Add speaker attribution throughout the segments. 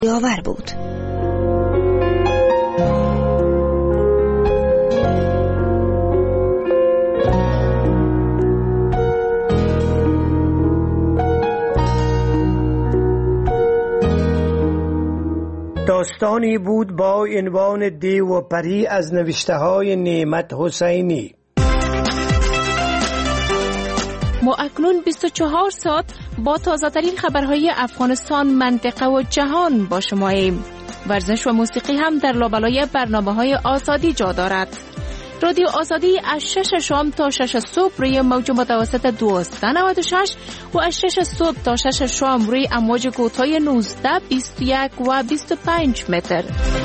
Speaker 1: یاور بود.
Speaker 2: داستانی بود با عنوان دیو و پری از نوشته‌های نعمت حسینی.
Speaker 3: ما اکنون 24 ساعت با تازه‌ترین خبرهای افغانستان، منطقه و جهان با شماییم. ورزش و موسیقی هم در لابلای برنامه‌های آزادی جا دارد. رادیو آزادی از 6 شام تا 6 صبح روی موج متوسط 1296 و از 6 صبح تا 6 شام روی امواج کوتاه 19، 21 و 25 متر.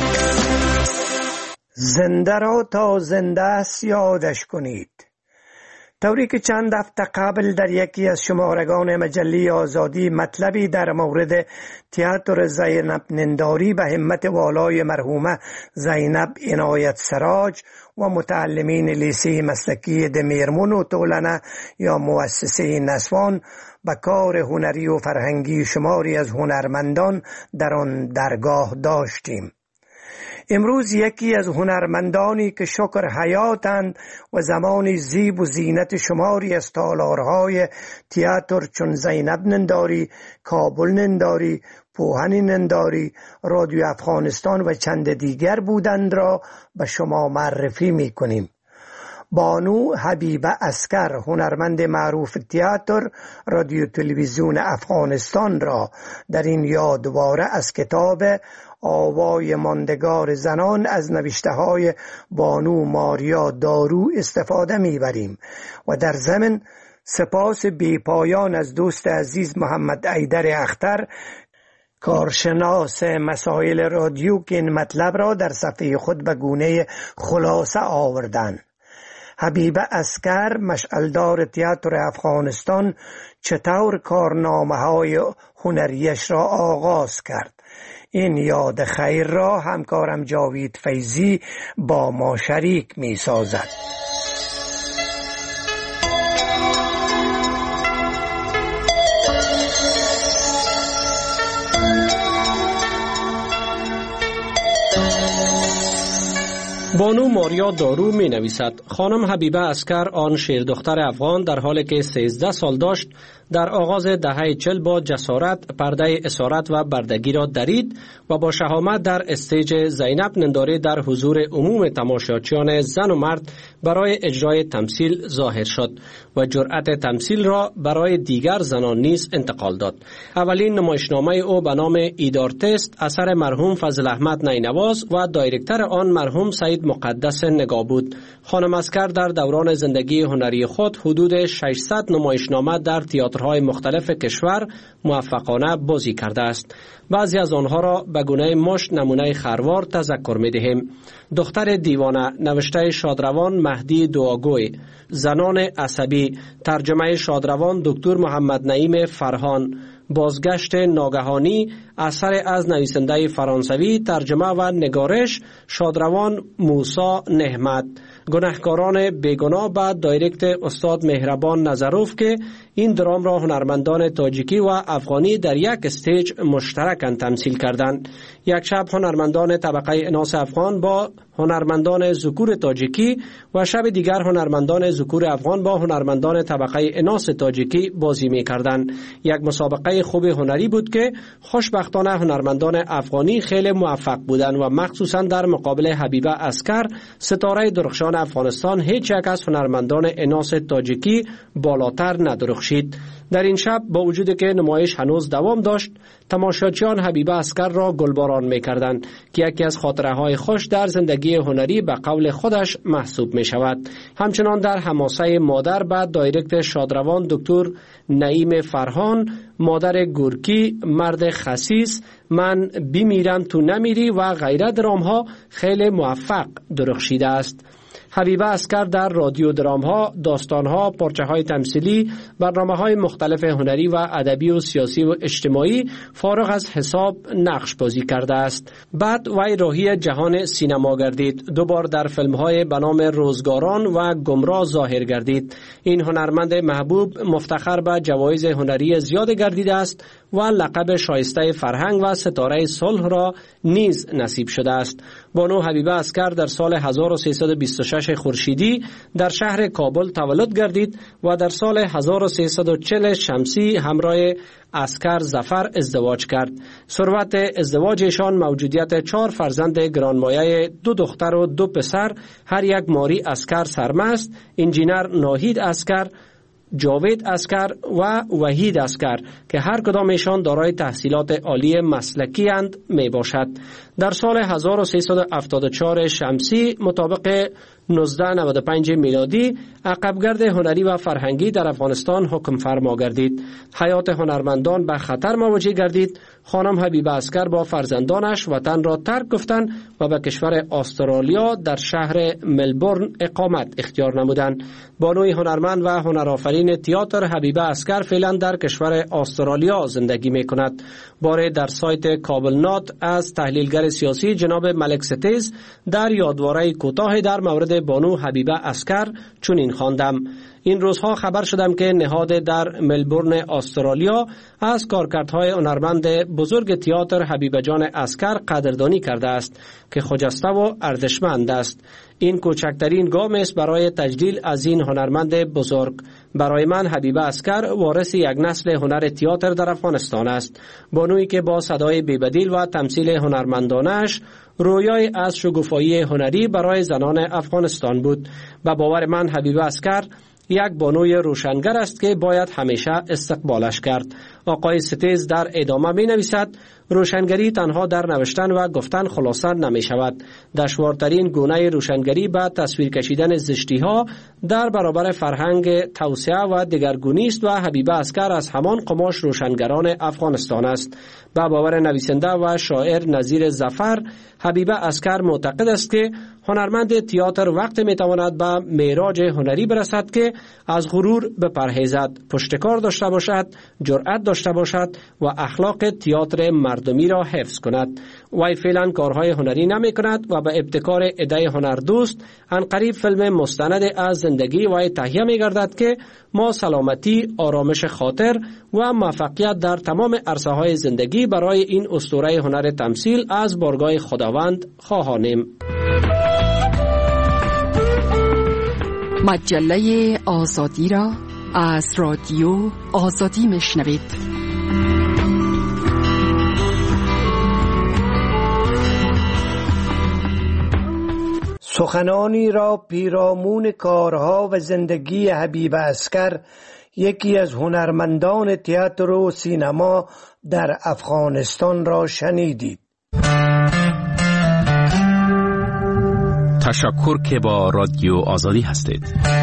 Speaker 2: زنده را تا زنده است یادش کنید. طوری که چند هفته قبل در یکی از شمارگان مجله آزادی مطلبی در مورد تئاتر زینب ننداری به همت والای مرحومه زینب عنایت سراج و متعلمین لیسه مسلکی دمیرمون و تولنه یا مؤسسه نسوان به کار هنری و فرهنگی شماری از هنرمندان در آن درگاه داشتیم. امروز یکی از هنرمندانی که شکر حیاتند و زمانی زیب و زینت شماری از تالارهای تئاتر چون زینب ننداری، کابل ننداری، پوهن ننداری، رادیو افغانستان و چند دیگر بودند را به شما معرفی می کنیم. بانو حبیبه عسکر، هنرمند معروف تئاتر، رادیو تلویزیون افغانستان را در این یادواره از کتاب آوای ماندگار زنان از نوشته‌های بانو ماریا دارو استفاده می‌بریم و در ضمن سپاس بی‌پایان از دوست عزیز محمد ایدر اختر، کارشناس مسائل رادیو که این مطلب را در صفحه خود به گونه خلاصه آوردند. حبیبه عسکر، مشعلدار تئاتر افغانستان، چطور کارنامه‌های هنریش را آغاز کرد. این یاد خیر را همکارم جاوید فیضی با ما شریک می سازد.
Speaker 4: بانو ماریا دارو می نویسد: خانم حبیبه عسکر، آن شیر دختر افغان، در حالی که 13 سال داشت در آغاز دهه 40 با جسارت پرده اسارت و بردگی را درید و با شهامت در استیج زینب ننداری در حضور عموم تماشاچیان زن و مرد برای اجرای تمثیل ظاهر شد و جرأت تمثیل را برای دیگر زنان نیز انتقال داد. اولین نمایشنامه او به نام ایدارتست اثر مرحوم فضل احمد نینواز و دایرکتر آن مرحوم سید مقدس نگاه بود. خانم عسکر در دوران زندگی هنری خود حدود 600 نمایشنامه در تئاترهای مختلف کشور موفقانه بازی کرده است. بعضی از آنها را به گونه مشت نمونه خروار تذکر می دهیم: دختر دیوانه، نوشته شادروان مهدی دعاگوی، زنان عصبی، ترجمه شادروان دکتر محمد نعیم فرهان، بازگشت ناگهانی اثر از نویسنده فرانسوی، ترجمه و نگارش شادروان موسی نحمت، گناهکاران بیگناه به دایرکت استاد مهربان نظروف که این درام را هنرمندان تاجیکی و افغانی در یک استیج مشترکاً تمثیل کردند. یک شب هنرمندان طبقه اناث افغان با هنرمندان ذکور تاجیکی و شب دیگر هنرمندان ذکور افغان با هنرمندان طبقه اناث تاجیکی بازی می کردند. یک مسابقه خوب هنری بود که خوشبختانه هنرمندان افغانی خیلی موفق بودند و مخصوصاً در مقابل حبیبه عسکر، ستاره درخشان افغانستان، هیچ یک از هنرمندان اناث تاجیکی بالاتر ندرخشید. در این شب با وجودی که نمایش هنوز دوام داشت، تماشاچیان حبیبه عسکر را گلباران می‌کردند که یکی از خاطره‌های خوش در زندگی هنری به قول خودش محسوب می‌شود. همچنان در حماسه مادر بعد دایرکت شادروان دکتر نعیم فرهان، مادر گورکی، مرد خسیس، من بیمیرم تو نمیری و غیره درام‌ها خیلی موفق درخشیده است. حبیبه عسکر در رادیو درام‌ها، داستان‌ها، پارچه‌های تمثیلی، برنامه‌های مختلف هنری و ادبی و سیاسی و اجتماعی فارغ از حساب نقش بازی کرده است. بعد وی راهی جهان سینما گردید. دوبار در فیلم‌های به نام روزگاران و گمراه ظاهر گردید. این هنرمند محبوب مفتخر به جوایز هنری زیاد گردیده است و لقب شایسته فرهنگ و ستاره صلح را نیز نصیب شده است. بانو حبیبه عسکر در سال 1326 خورشیدی در شهر کابل تولد گردید و در سال 1340 شمسی همراه عسکر ظفر ازدواج کرد. ثروت ازدواجشان موجودیت 4 فرزند گرانمایه 2 دختر و 2 پسر، هر یک ماری عسکر سرمست، انجینر ناهید عسکر، جاوید عسکر و وحید عسکر که هر کدامشان دارای تحصیلات عالی مسلکی اند می باشد. در سال 1374 شمسی مطابق 1995 میلادی عقبگرد هنری و فرهنگی در افغانستان حکم فرما گردید. حیات هنرمندان به خطر مواجه گردید. خانم حبیبه عسکر با فرزندانش وطن را ترک گفتند و به کشور استرالیا در شهر ملبورن اقامت اختیار نمودند. بانوی هنرمند و هنرآفرین تئاتر حبیبه عسکر فعلا در کشور استرالیا زندگی می کند. باره در سایت کابل نات از تحلیلگر سیاسی جناب ملک ستیز در یادواره کوتاه در مورد بانو حبیبه عسکر چنین خواندم: این روزها خبر شدم که نهاد در ملبورن استرالیا از کارکردهای هنرمند بزرگ تئاتر حبیبه جان عسکر قدردانی کرده است که خجسته و ارزشمند است. این کوچکترین گام است برای تجلیل از این هنرمند بزرگ. برای من حبیبه عسکر وارث یک نسل هنر تئاتر در افغانستان است. بانویی که با صدای بی‌بدیل و تمثیل هنرمندانش رویای از شکوفایی هنری برای زنان افغانستان بود. به باور من حبیبه عسکر یک بانوی روشنگر است که باید همیشه استقبالش کرد. آقای ستیز در ادامه می نویسد: روشنگری تنها در نوشتن و گفتن خلاصه نمی شود. دشوارترین گونه روشنگری به تصویر کشیدن زشتی ها در برابر فرهنگ توسعه و دگرگونی است و حبیبه عسکر از همان قماش روشنگران افغانستان است. به باور نویسنده و شاعر نظیر ظفر، حبیبه عسکر معتقد است که هنرمند تئاتر وقت می تواند به معراج هنری برسد که از غرور بپرهیزد، پشتکار داشته باشد، جرأت داشته باشد و اخلاق تئاتر مردمی را حفظ کند. وی فعلا کارهای هنری نمی کند و به ابتکار ایده هنردوست عنقریب فیلم مستند از زندگی وی تهیه می گردد که ما سلامتی، آرامش خاطر و موفقیت در تمام عرصه های زندگی برای این اسطوره هنر تمثیل از بارگاه خداوند خواهانیم.
Speaker 1: مجله آزادی را از رادیو آزادی میشنوید.
Speaker 2: سخنانی را پیرامون کارها و زندگی حبیبه عسکر، یکی از هنرمندان تئاتر و سینما در افغانستان را شنیدید.
Speaker 5: تشکر که با رادیو آزادی هستید.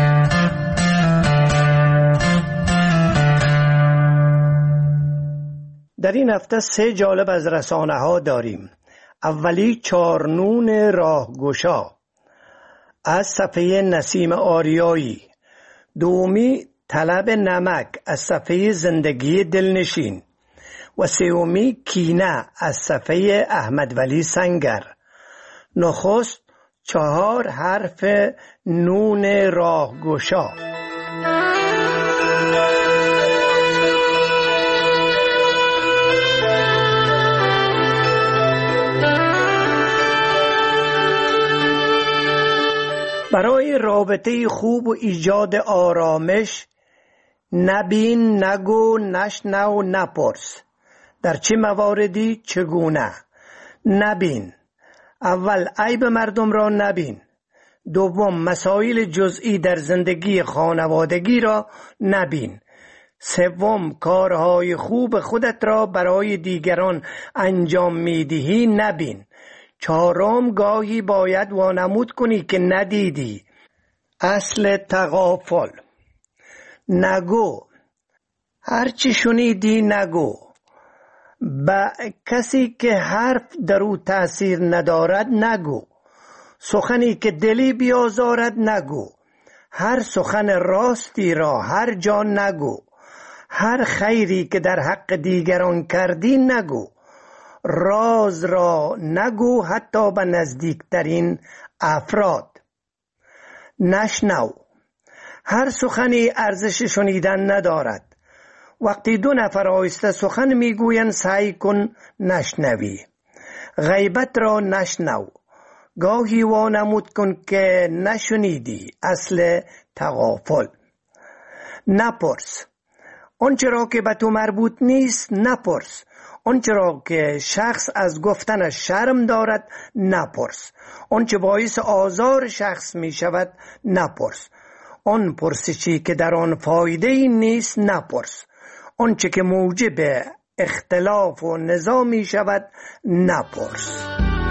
Speaker 2: در این هفته 3 جالب از رسانه ها داریم. اولی چارنون راهگشا از صفحه نسیم آریایی، دومی طلب نمک از صفحه زندگی دلنشین و سومی کینه از صفحه احمد ولی سنگر. نخست 4 حرف نون راهگشا. برای رابطه خوب و ایجاد آرامش نبین، نگو، نشنو، نپرس. در چه مواردی چگونه؟ نبین: اول عیب مردم را نبین. دوم مسائل جزئی در زندگی خانوادگی را نبین. سوم کارهای خوب خودت را برای دیگران انجام میدهی نبین. چهارم گاهی باید وانمود کنی که ندیدی. اصل تغافل: نگو، هرچی شنیدی نگو. با کسی که حرف در او تأثیر ندارد نگو. سخنی که دلی بیازارد نگو. هر سخن راستی را هر جا نگو. هر خیری که در حق دیگران کردی نگو. راز را نگو حتی به نزدیکترین افراد. نشنو: هر سخنی ارزش شنیدن ندارد وقتی دو نفر آهسته سخن میگویند سعی کن نشنوی. غیبت را نشنو. گاهی وانمود کن که نشنیدی. اصل تغافل. نپرس. آنچه را که به تو مربوط نیست نپرس. آنچه را که شخص از گفتنش شرم دارد نپرس. آنچه باعث آزار شخص می شود نپرس. آن پرسشی که در آن فایده ای نیست نپرس. آنچه که موجب اختلاف و نزاع می شود نپرس.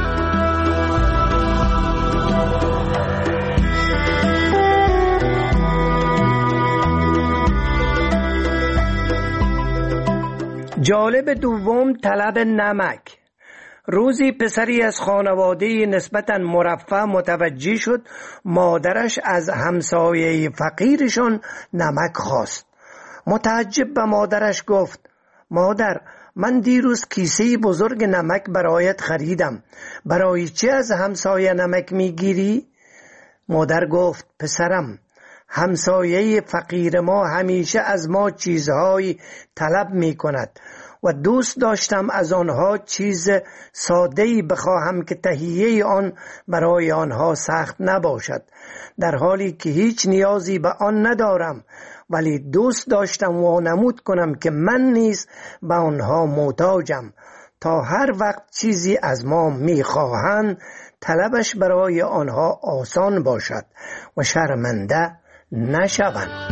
Speaker 2: جالب دوم، طلب نمک. روزی پسری از خانواده نسبتاً مرفه متوجه شد مادرش از همسایه فقیرشان نمک خواست. متعجب به مادرش گفت: مادر، من دیروز کیسه بزرگ نمک برایت خریدم. برای چه از همسایه نمک میگیری؟ مادر گفت: پسرم، همسایه فقیر ما همیشه از ما چیزهایی طلب می کند و دوست داشتم از آنها چیز ساده‌ای بخواهم که تهیه آن برای آنها سخت نباشد، در حالی که هیچ نیازی به آن ندارم، ولی دوست داشتم وانمود کنم که من نیز به آنها محتاجم تا هر وقت چیزی از ما می‌خواهند طلبش برای آنها آسان باشد و شرمنده نشوند.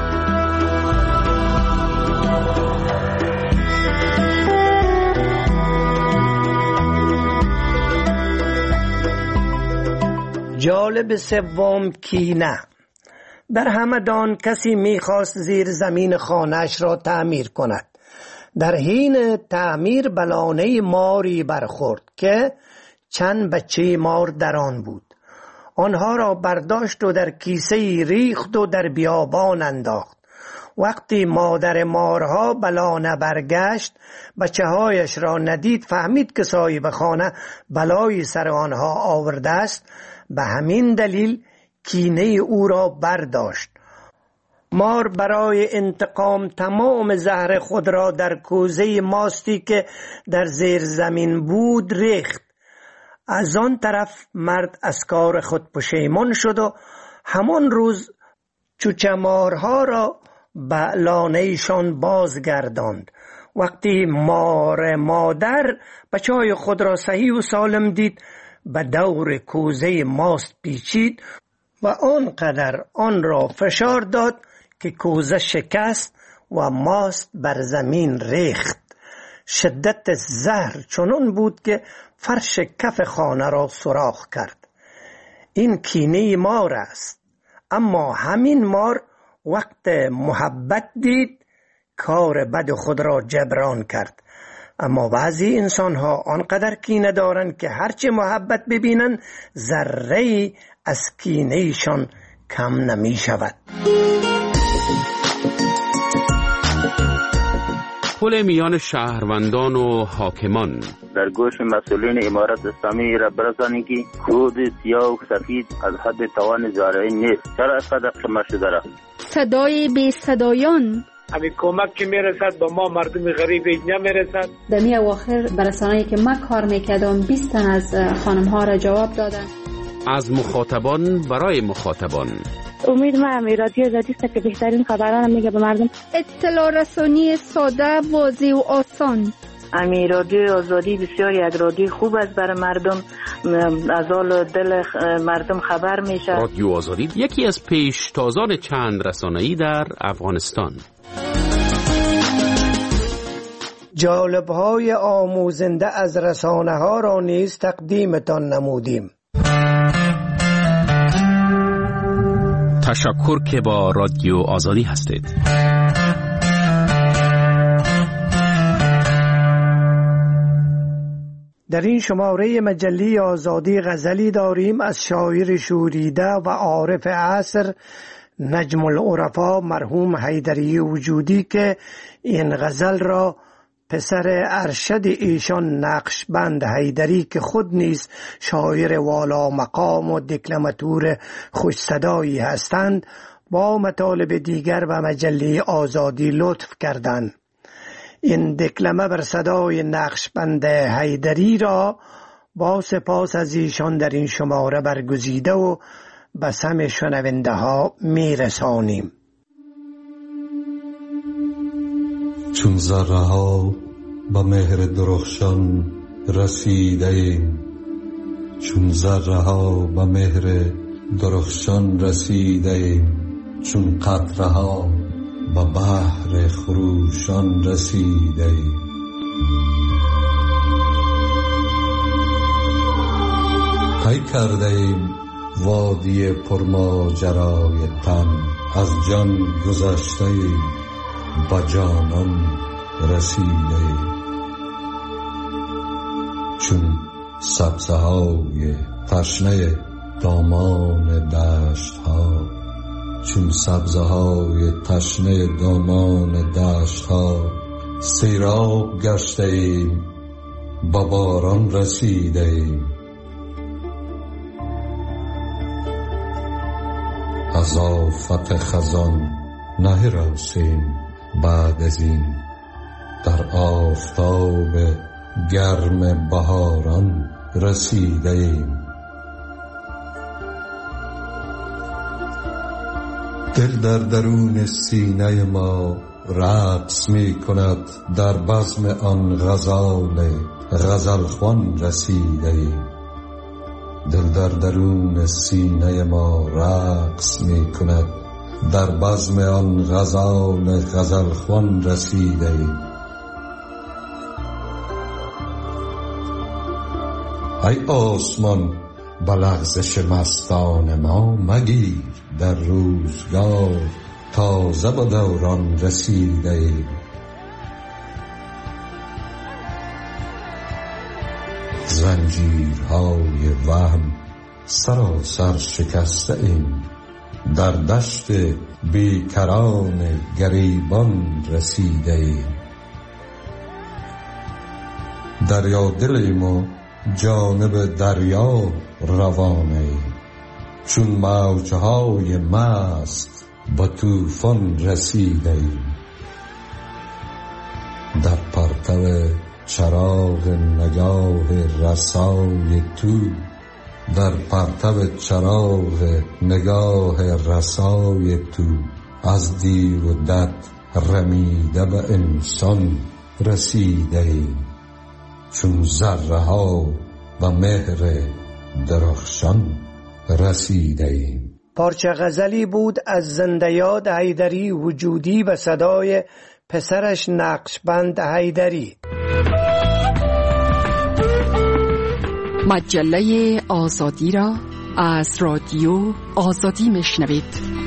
Speaker 2: جالب سوم، کینه. در همدان کسی میخواست زیر زمین خانه‌اش را تعمیر کند. در حین تعمیر به لانه ماری برخورد که چند بچه مار در آن بود. آنها را برداشت و در کیسه ریخت و در بیابان انداخت. وقتی مادر مارها به لانه برگشت، بچه‌هایش را ندید، فهمید که صاحب خانه بلایی سر آنها آورده است. به همین دلیل کینه او را برداشت. مار برای انتقام تمام زهر خود را در کوزه ماستی که در زیر زمین بود ریخت. از آن طرف مرد از کار خود پشیمان شد و همان روز چوچمارها را به لانه‌شان بازگرداند. وقتی مار مادر بچه‌های خود را صحیح و سالم دید، به دور کوزه ماست پیچید و آنقدر آن را فشار داد که کوزه شکست و ماست بر زمین ریخت. شدت زهر چنان بود که فرش کف خانه را سوراخ کرد. این کینه مار است. اما همین مار وقت محبت دید کار بد خود را جبران کرد. اما بعضی انسان ها آنقدر کینه دارند که هرچه محبت ببینن ذره از کینه شان کم نمی شود.
Speaker 5: پل میان شهروندان و حاکمان.
Speaker 6: در گوش مسئولین امارت اسلامی را برسانید که خود سیاه و سفید از حد توان زارعی نیست. چرا اینقدر قیمت شده است؟
Speaker 7: صدای بی صدایان.
Speaker 8: همین کمک که میرسد با ما مردم غریب نمیرسد.
Speaker 9: در می اواخر برسانه‌ای که من کار میکردم 20 تن از خانم ها را جواب دادن.
Speaker 5: از مخاطبان برای مخاطبان.
Speaker 10: امید من رادیو آزادی است که بهترین خبران میگه به مردم.
Speaker 7: اطلاع رسانی ساده، واضح و آسان.
Speaker 10: امی رادیو آزادی بسیاری از رادیو خوب است برای مردم، از حال دل مردم خبر میشه.
Speaker 5: رادیو آزادی یکی از پیشتازان چند رسانه‌ای در افغانستان.
Speaker 2: جالب‌های آموزنده از رسانه‌ها را نیز تقدیمتان نمودیم.
Speaker 5: تشکر که با رادیو آزادی هستید.
Speaker 2: در این شماره مجله آزادی غزلی داریم از شاعر شوریده و عارف عصر نجم العرفا مرحوم حیدری وجودی که این غزل را پسر ارشد ایشان نقشبند حیدری که خود نیز شاعر والا مقام و دکلماتور خوش صدایی هستند با مطالب دیگر و مجله آزادی لطف کردند. این دکلمه بر صدای نقشبند حیدری را با سپاس از ایشان در این شماره برگزیده و به سمع شنونده ها می رسانیم.
Speaker 11: چون ذره ها به مهر درخشان رسیده ایم، چون ذره ها به مهر درخشان رسیده ایم، چون قطره ها به بحر خروشان رسیده ایم. طی کرده ایم وادی پرماجرای تن، از جان گذشته ایم به جانان رسیده ایم. چون سبزه های تشنه دامان دشت ها، چون سبزه های تشنه دامان دشت ها، سیراب گشته ایم به باران رسیده ایم. از آفت خزان نهراسیم بعد از این، در آفتاب گرم بهاران رسیده ایم. دل در درون سینه ما رقص می کند، در بزم آن غزل خوان رسیده ایم. دل در درون سینه ما رقص می کند، در بزم آن غزل خوان رسیده ایم. ای آسمان به لغزش مستان ما مگیر، در روزگار تازه به دوران رسیده ایم. زنجیرهای وهم سراسر شکسته ایم، در دشت بیکران گریبان رسیده ایم. دریا دلیم و جانب دریا روانه ایم، چون موجهای مست به طوفان رسیده ایم. در پرتو چراغ نگاه رسای تو، در پرتو چراغ نگاه رسای تو، از دیو و دد رمیده به انسان رسیده ایم. چون ذره ها و مهر درخشان رسیده ایم.
Speaker 2: پارچه غزلی بود از زنده یاد حیدری وجودی به صدای پسرش نقشبند حیدری.
Speaker 1: مجله آزادی را از رادیو آزادی میشنوید.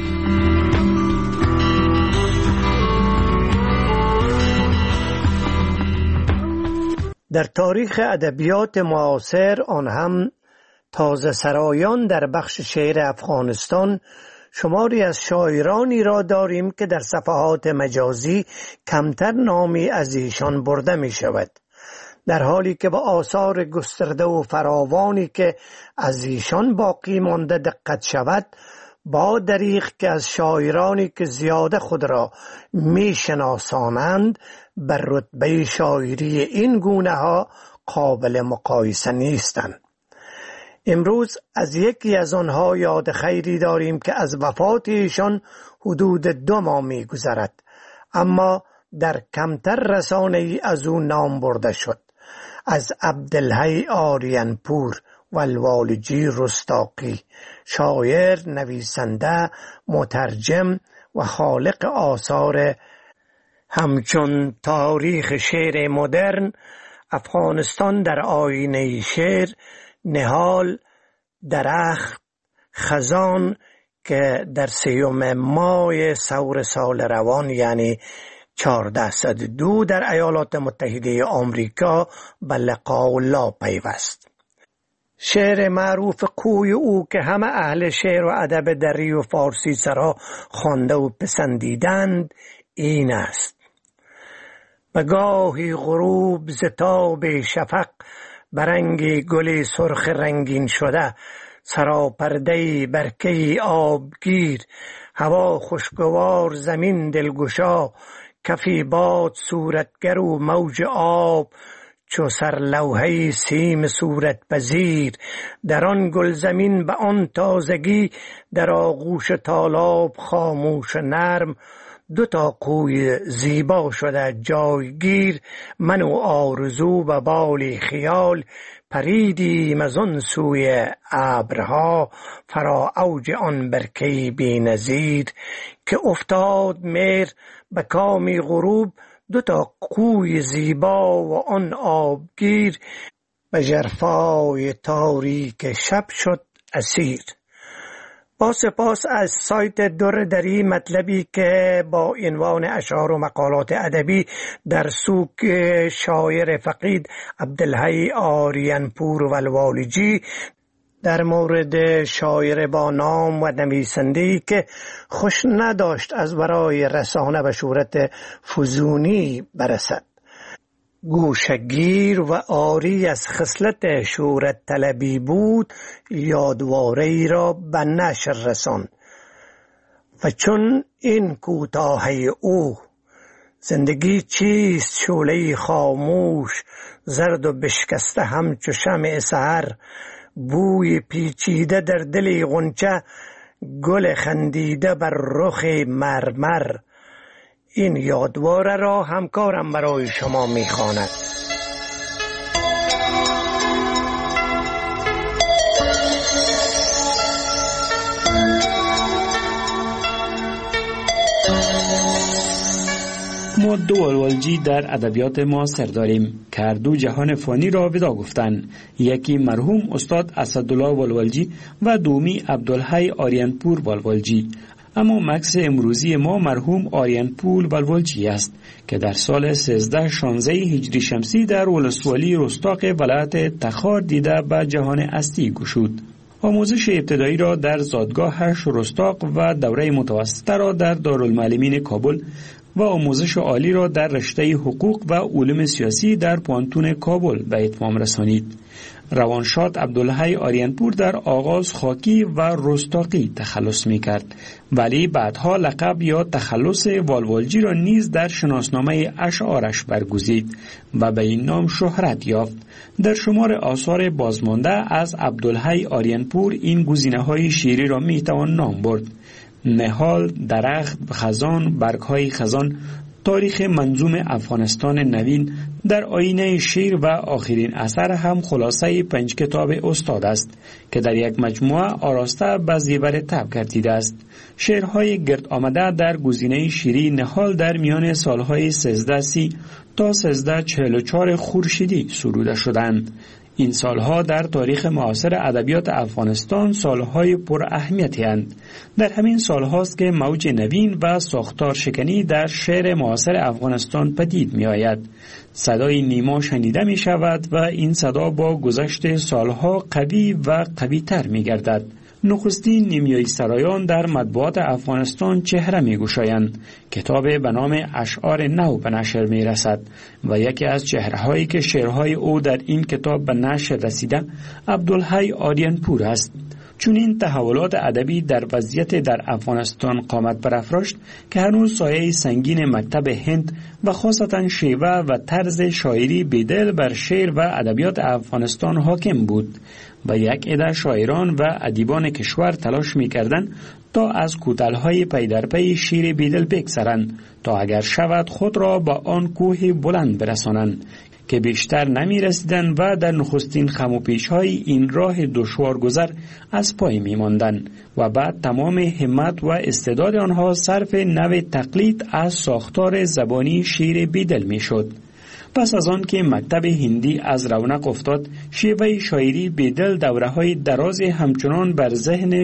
Speaker 2: در تاریخ ادبیات معاصر، آن هم تازه سرایان در بخش شعر افغانستان، شماری از شاعرانی را داریم که در صفحات مجازی کمتر نامی از ایشان برده می شود، در حالی که به آثار گسترده و فراوانی که از ایشان باقی مانده دقت شود، با دریغ که از شاعرانی که زیاده خود را می شناسانند بر رتبه شاعری این گونه ها قابل مقایسه نیستند. امروز از یکی از آنها یاد خیری داریم که از وفات ایشان حدود 2 ماه می گذرد، اما در کمتر رسانه ای از او نام برده شد. از عبدالحی آریانپور و الوالجی رستاقی، شاعر، نویسنده، مترجم و خالق آثار همچون تاریخ شعر مدرن، افغانستان در آینه شعر، نهال، درخت، خزان که در 3 ماه ثور سال روان یعنی 1402 در ایالات متحده آمریکا به لقاء الله پیوست. شعر معروف کوی او که همه اهل شعر و ادب دری و فارسی سرا خوانده و پسندیدند این است: به گاهی غروب ز تاب شفق، برنگ گل سرخ رنگین شده، سراپرده برکه آبگیر، هوا خوشگوار زمین دلگشا، کفی باد صورتگر و موج آب، چو سرلوحه سیم صورت پذیر. در آن گل زمین به آن تازگی، در آغوش تالاب خاموش نرم، دو تا قوی زیبا شده جایگیر. من و آرزو به بالی خیال، پریدیم از آن سوی ابرها، فرا اوج آن برکه بی نظیر. که افتاد مهر به کامی غروب، دو تا قوی زیبا و آن آبگیر، به ژرفای تاریک شب شد اسیر. با سپاس از سایت در دری، مطلبی که با عنوان اشعار و مقالات ادبی در سوگ شاعر فقید عبدالحی آریانپور ولوالجی در مورد شاعر با نام و نویسنده‌ای که خوش نداشت از برای رسانه به شهرت فزونی برسد، گوشگیر و عاری از خصلت شهرت طلبی بود، یادواره ای را به نشر رساند. و چون این کوتاهی او، زندگی چیست شعله خاموش، زرد و بشکسته همچو شمع سحر، بوی پیچیده در دل غنچه، گل خندیده بر رخ مرمر. این یادواره را همکارم برای شما میخواند.
Speaker 12: ما دو ولوالجی در ادبیات معاصر داریم که هر دو جهان فانی را ودا گفتند. یکی مرحوم استاد اسدالله ولوالجی و دومی عبدالحی آریانپور ولوالجی. اما مکس امروزی ما مرحوم آریانپور ولوالجی است که در سال 1316 هجری شمسی در ولسوالی رستاق ولایت تخار دیده به جهان هستی گشود. آموزش ابتدایی را در زادگاهش رستاق و دوره متوسطه را در دارالمعلمین کابل و آموزش عالی را در رشته حقوق و علوم سیاسی در پانتون کابل به اتمام رسانید. روانشاد عبدالحی آریانپور در آغاز خاکی و رستاقی تخلص می کرد، ولی بعدها لقب یا تخلص والوالجی را نیز در شناسنامه اشعارش برگزید و به این نام شهرت یافت. در شمار آثار بازمانده از عبدالحی آریانپور این گزینه‌های شعری را می توان نام برد: نهال، درخت، خزان، برگ‌های خزان، تاریخ منظوم افغانستان نوین، در آینه شعر و آخرین اثر هم خلاصه 5 کتاب استاد است که در یک مجموعه آراسته به زیور طبع گردیده است. شعرهای گرد آمده در گزینه شعری نهال در میان سالهای 1330 تا 1344 خورشیدی سروده شدند. این سالها در تاریخ معاصر ادبیات افغانستان سالهای پر اهمیتی اند. در همین سالهاست که موج نوین و ساختار شکنی در شعر معاصر افغانستان پدید می آید. صدای نیما شنیده می شود و این صدا با گذشت سالها قوی و قوی تر می گردد. نخستین نیمیایی سرایان در مطبوعات افغانستان چهره می گشایند. کتاب به نام اشعار نو به نشر می رسد و یکی از چهرهایی که شعرهای او در این کتاب به نشر رسیده عبدالحی آریانپور است. چون این تحولات ادبی در وضعیت در افغانستان قامت برافراشت که هنوز سایه سنگین مکتب هند و خاصتا شیوه و طرز شاعری بیدل بر شعر و ادبیات افغانستان حاکم بود و یک عده شاعران و ادیبان کشور تلاش می‌کردند تا از کوتاه‌های پی در پی شعر بیدل بگذرند تا اگر شود خود را با آن کوه بلند برسانند که بیشتر نمی رسیدن و در نخستین خم و پیچ‌های این راه دشوار گذر از پای می ماندن و بعد تمام همت و استعداد آنها صرف نوع تقلید از ساختار زبانی شعر بیدل می شد. پس از آن که مکتب هندی از رونق افتاد، شیوه شاعری بیدل دوره‌های دراز همچنان بر ذهن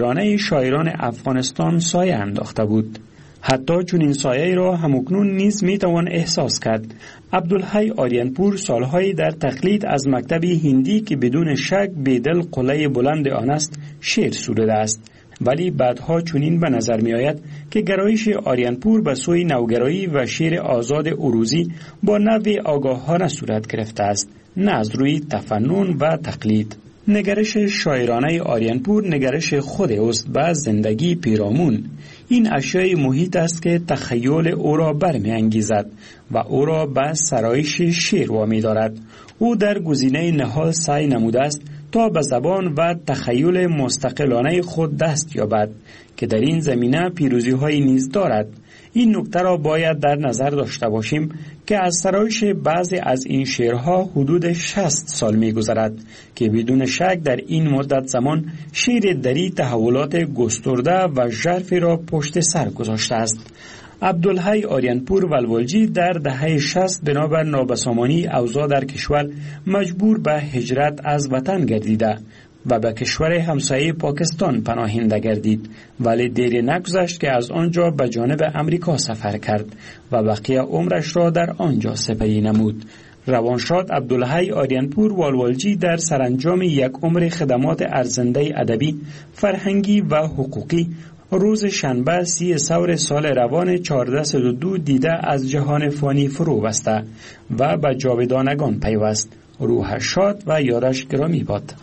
Speaker 12: شاعران افغانستان سایه انداخته بود. حتی چون این سایه را همکنون نیز میتوان احساس کرد. عبدالحی آریانپور سالهایی در تقلید از مکتب هندی که بدون شک بیدل قله بلند آن است شعر سروده است، ولی بعدها چنین به نظر می آید که گرایش آریانپور به سوی نوگرایی و شعر آزاد عروضی با نوع آگاهانه صورت گرفته است، نه از روی تفنن و تقلید. نگرش شاعرانه آریانپور نگرش خود است و زندگی پیرامون. این اشیای محیط است که تخیل او را برمی انگیزد و او را به سرایش شعر وامی دارد. او در گزینه نهال سعی نموده است تا به زبان و تخیل مستقلانه خود دست یابد که در این زمینه پیروزی های نیز دارد. این نکته را باید در نظر داشته باشیم که از سرایش بعضی از این شعرها حدود 60 سال می گذرد که بدون شک در این مدت زمان شعر دری تحولات گسترده و ژرفی را پشت سر گذاشته است. عبدالحی آریانپور ولولجی در دهه 60 بنابر نابسامانی اوضاع در کشور مجبور به هجرت از وطن گردیده و به کشور همسایه پاکستان پناهنده گردید، ولی دیر نگذشت که از آنجا به جانب امریکا سفر کرد و بقیه عمرش را در آنجا سپری نمود. روانشاد عبدالحی آریانپور ولولجی در سرانجام یک عمر خدمات ارزنده ادبی، فرهنگی و حقوقی روز شنبه 30 ثور سال روان 1402 دیده از جهان فانی فرو بسته و به جاودانگان پیوست. روحش شاد و یادش گرامی باد.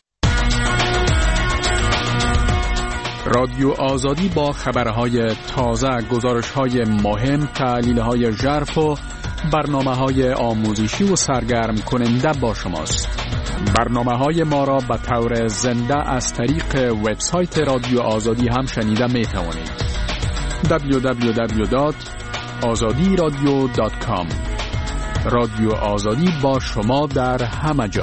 Speaker 13: رادیو آزادی با خبرهای تازه، گزارش‌های مهم، تحلیل‌های ژرف و برنامه‌های آموزشی و سرگرم کننده با شماست. برنامه‌های ما را به طور زنده از طریق وبسایت رادیو آزادی هم شنیده می‌توانید. www.azadiradio.com. رادیو آزادی با شما در همه جا.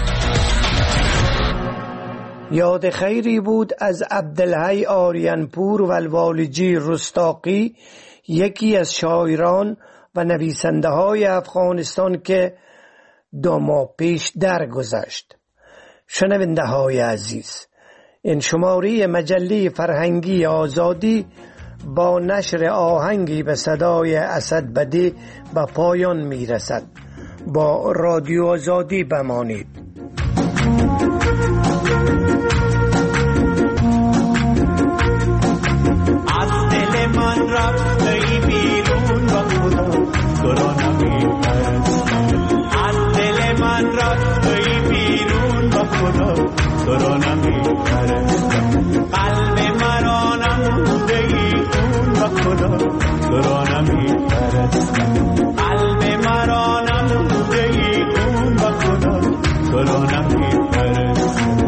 Speaker 2: یاد خیری بود از عبدالحی آریانپور ولولجی رستاقی، یکی از شاعران و نویسنده های افغانستان که 2 ماه پیش درگذشت. شنونده های عزیز، این شماره مجله فرهنگی آزادی با نشر آهنگی به صدای اسد بدی به پایان می رسد. با رادیو آزادی بمانید.
Speaker 14: از دل من رفتی بیرون و خدا تو را نمی‌پرستم. از دل من رفتی بیرون و خدا تو را نمی‌پرستم. قلب مرا نموده ای خون و خدا تو را نمی‌پرستم. قلب مرا نموده ای خون و خدا تو را نمی‌پرستم.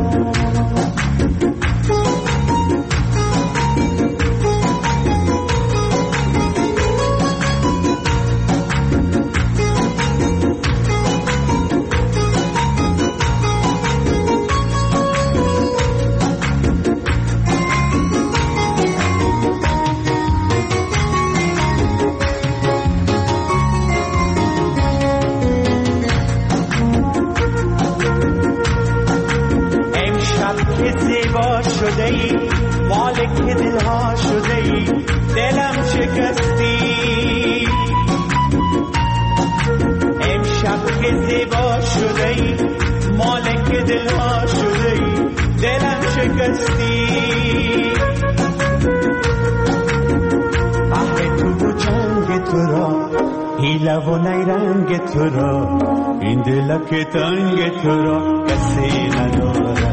Speaker 14: شده ای مالک دلها شده ای دلم شکستی. امشب که زیبا شده ای مالک دلها شده ای دلم شکستی. آه تو و جنگ تو را، حیله و نیرنگ تو را، این دلک تنگ تو را کسی نداره.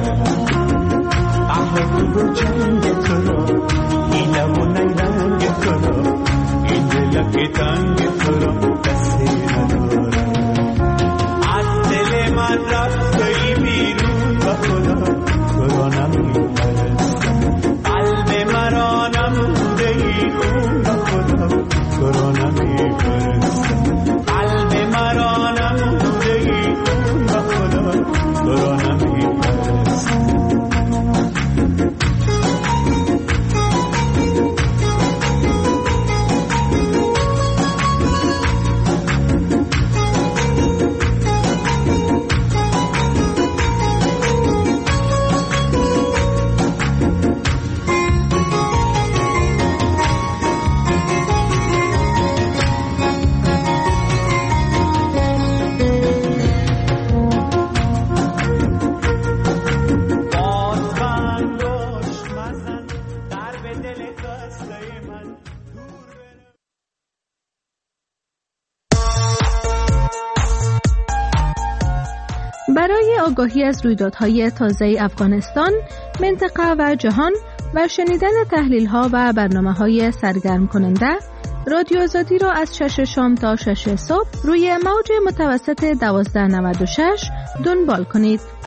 Speaker 14: تو و جنگ تو را، حیله و نیرنگ تو را، این دلک تنگ تو را کسی نداره. از دل من رفتی بیرون و خدا تو را نمی‌پرستم. قلب مرا نموده ای خون و خدا تو را نمی‌پرستم. قلب مرا نموده ای خون و خدا تو را نمی‌پرستم.
Speaker 15: آگاهی از رویدادهای تازه افغانستان، منطقه و جهان و شنیدن تحلیل‌ها و برنامه‌های سرگرم کننده، رادیو آزادی را از 6 شام تا 6 صبح روی موج متوسط 1296 دنبال کنید.